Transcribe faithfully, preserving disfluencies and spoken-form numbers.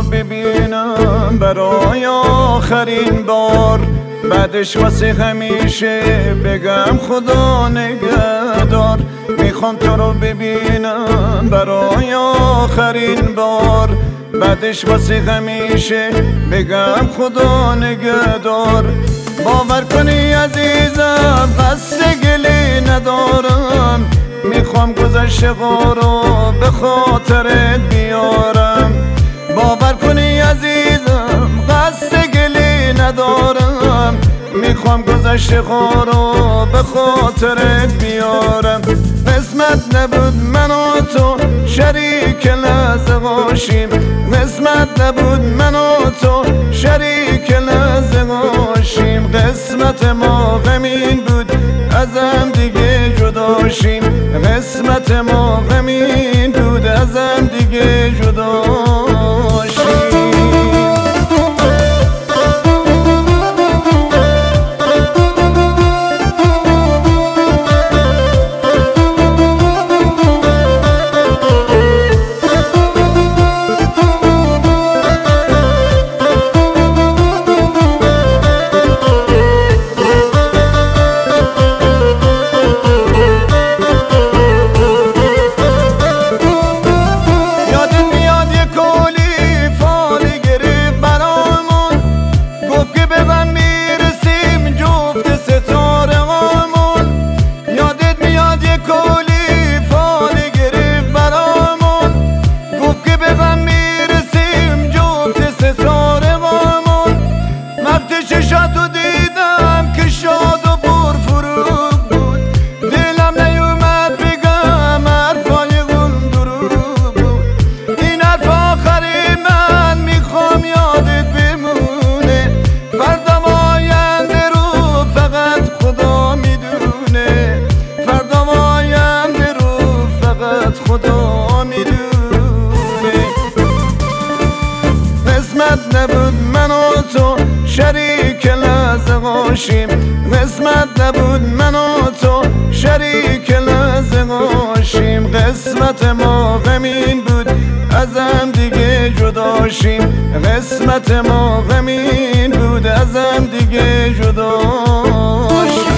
ببینم برای آخرین بار، بعدش واسه همیشه بگم خدا نگهدار. میخوام تو رو ببینم برای آخرین بار، بعدش واسه همیشه بگم خدا نگهدار. باور کنی عزیزم قصد گلی ندارم، میخوام گذشته رو به خاطرت بیارم. باور کنی عزیزم قصد گلی ندارم، میخوام گذشته رو به خاطرت بیارم. قسمت نبود من و تو شریک لحظه باشیم، قسمت نبود من و تو شریک لحظه باشیم. قسمت ما غمین بود ازم دیگه جداشیم، قسمت ما غمین بود ازم دیگه جداشیم. چشاتو دیدم که شاد و پرفروغ بود، دلم نیومد بگم حرفای اون دروغ بود. این حرف آخری من میخوام یادت بمونه، فردا و آینده رو فقط خدا میدونه، فردا و آینده رو فقط خدا میدونه. قسمت نبود من و تو شریک لحظه باشیم، قسمت نبود من و تو شریک لحظه باشیم. قسمت ما غمین بود ازم دیگه جداشیم، قسمت ما غمین بود ازم دیگه جداشیم.